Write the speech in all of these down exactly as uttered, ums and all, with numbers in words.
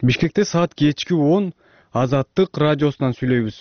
Бишкекте саат кечки он Азаттык радиосунан сүйлөйбүз.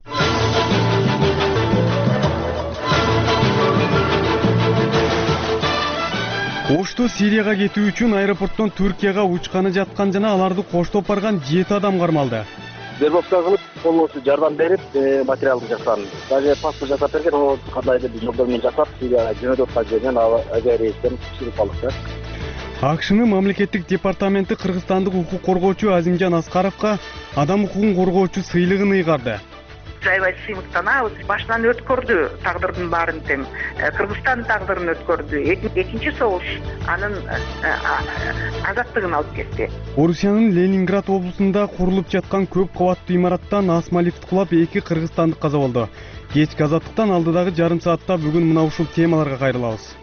Ошто Сирияга кетүү үчүн аэропорттон Түркияга учканы жаткан жана аларды коштоп барган жети адам кармалды. Вербовка кылып, колдоочу жардам берип, материалды жасаган. Даже паспорт жасап берген, ол кандайдыр бир жолдор менен жасап, Сирияга жөнөтүп аткан жерден авиарейстен чыгып калдык. АКШнын мамлекеттик департаменти кыргызстандык укук коргоочу Азимжан Аскаровго адам укугун коргоочу сыйлыгын ыйгарды. Жайбай сыйлыктанабыз. Башынан өткөрдү тагдырдын баарын тең. Кыргызстан тагдырын өткөрдү. Экинчи согуш анын азаттыгын алып кетти. Орусиянын Ленинград облусунда курулуп жаткан көп кабаттуу имараттан асма лифт кулап эки кыргызстандык каза болду. Кечки азаттыктан алдыдагы жарым саатта бүгүн мына ушул темаларга кайрылабыз.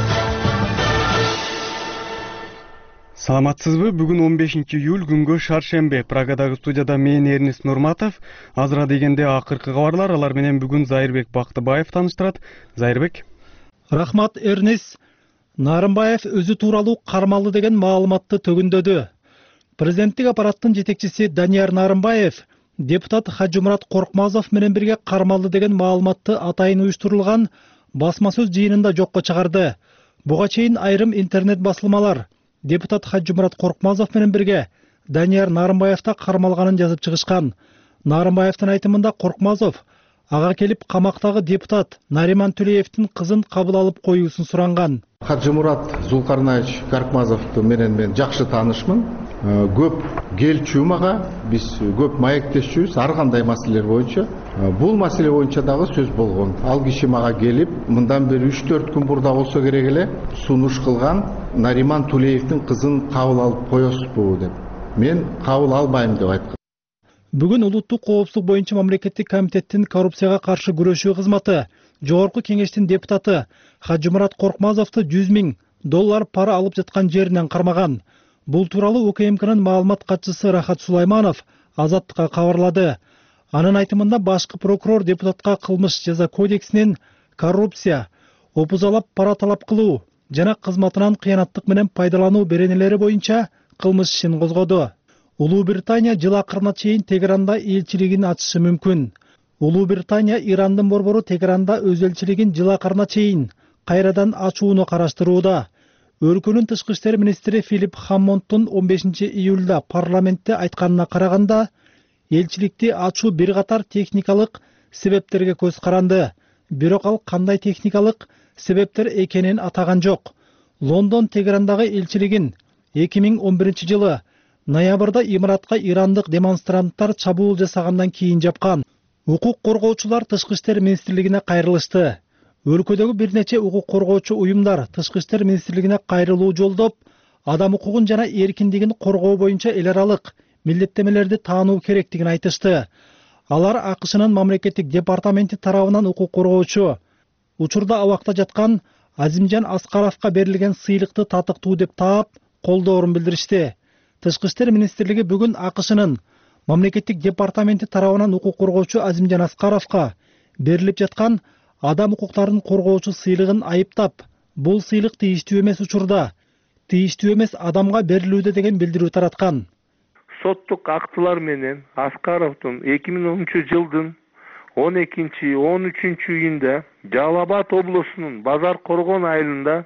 Саламатсызбы? Бүгүн он бешинчи июль күнгө шаршембе. Прагадагы студияда мен Эрнис Нурматов. Азыра дегенде акыркы кабарлар, алар менен бүгүн Зайырбек Бактыбаев тааныштырат. Зайырбек. Рахмат, Эрнис. Нарымбаев өзү тууралуу кармалды деген маалыматты төгүндөдү. Президенттик аппараттын жетекчиси Данияр Нарымбаев депутат Хажымурат Коркмазов менен бирге кармалды деген маалыматты атайын уюштурулган басма сөз жыйынында жокко чыгарды. Буга чейин айрым интернет басылмалар депутат Хажымурат Коркмазов менен бирге Данияр Нарымбаевта кармалганын жазып чыгышкан. Нарымбаевдин айтымында Коркмазов ага келип камактагы депутат Нариман Төлеевдин кызын кабыл алып коюусун суранган. Хажымурат Зулкарнаевич Коркмазовду менен мен жакшы таанышмын. Көп келчү мага, биз көп маектешчүбүз ар кандай маселелер боюнча. Бул маселе боюнча дагы сөз болгон. Ал киши мага келип, мындан бери үч төрт күн бурда болсо керек эле сунуш кылган Нариман Төлеевдин кызын кабыл алып коесузбу деп. Мен кабыл албайм деп айткам. Бүгүн улуттук коопсуздук боюнча мамлекеттик комитеттин коррупцияга каршы күрөшүү кызматы жогорку кеңештин депутаты Хажымурат Коркмазовду жүз миң доллар пара алып жаткан жеринен кармаган. Бул тууралуу УКМКнын маалымат катчысы Рахат Сулайманов Азаттыкка кабарлады. Анын айтымында башкы прокурор депутатка кылмыш жаза кодексинин коррупция, опузалап пара талап кылуу жана кызматынан кыянаттык менен пайдалануу беренелери боюнча кылмыш ишин козгоду. Улуу Британия жыл акырына чейин Тегеранда элчилигин ачышы мүмкүн. Улуу Британия Ирандын борбору Тегеранда өз элчилигин жыл акырына чейин кайрадан ачууну караштырууда. Өлкөнүн тышкы иштер министри Филипп Хаммонддун он бешинчи июлда парламентте айтканына караганда, элчиликти ачуу бир катар техникалык себептерге көз каранды. Бирок ал кандай техникалык себептер экенин атаган жок. Лондон Тегерандагы элчилигин эки миң он биринчи жылы ноябрда имаратка ирандык демонстранттар чабуул жасагандан кийин жапкан. Укук коргоочулар тышкы иштер министрлигине кайрылышты. Өлкөдөгү бир нече укук коргоочу уюмдар тышкы иштер министрлигине кайрылуу жолдоп, адам укугун жана эркиндигин коргоо боюнча эл аралык милдеттемелерди таануу керектигин айтышты. Алар АКШнын мамлекеттик департаменти тарабынан укук коргоочу учурда абакта жаткан Азимжан Аскаровго берилген сыйлыкты татыктуу деп таап, колдоорун билдиришти. Тышкы иштер министрлиги бүгүн АКШнын мамлекеттик департаменти тарабынан укук коргоочу Азимжан Аскаровго берилип жаткан адам укуктарын коргоочу сыйлыгын айыптап, бул сыйлык тийиштүү эмес учурда, тийиштүү эмес адамга берилүүдө деген билдирүү тараткан. Соттук актылар менен Аскаровдун эки миң онунчу жылдын он экинчи он үчүнчү июнда Жалал Абад облусунун Базар Коргон айылында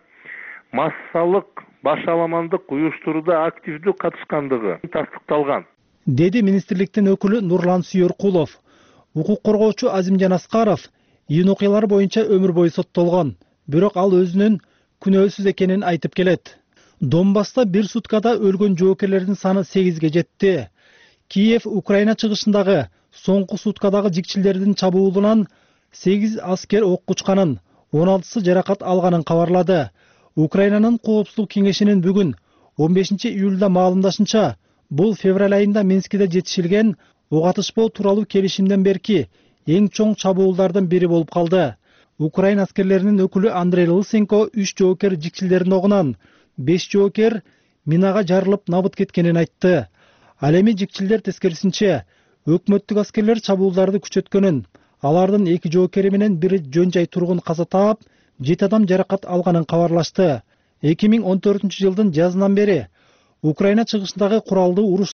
массалык башаламандык уюштурууда активдүү катышкандыгы тастыкталган, деди министрликтин өкүлү Нурлан Сүйөркулов. Укук коргоочу Азимжан Аскаров июн окуялары боюнча өмүр бою соттолгон, бирок ал өзүнүн күнөөсүз экенин айтып келет. Донбасста бир суткада өлгөн жоокерлердин саны сегизге жетти. Киев Украина чыгышындагы соңку суткадагы жикчилердин чабуулунан сегиз аскер ок учканын, он алтысы жаракат алганын кабарлады. Украинанын коопсуздук кеңешинин бүгүн он бешинчи июлда маалымдашынча, бул февраль айында Минскиде жетишилген ок атышпоо тууралуу келишимден берки эң чоң чабуулдардын бири болуп калды. Украина аскерлеринин өкүлү Андрей Лысенко үч жоокер жикчилердин огунан беш жоокер минага жарылып набыт кеткенин айтты. Ал эми жикчилдер тескерисинче өкмөттүк аскерлер чабуулдарды күчөткөнүн, алардын эки жоокери менен бир жөн жай тургун каза таап, жети адам жаракат алганын кабарлашты. эки миң он төртүнчү жылдын жазынан бери Украина чыгышындагы куралдуу уруш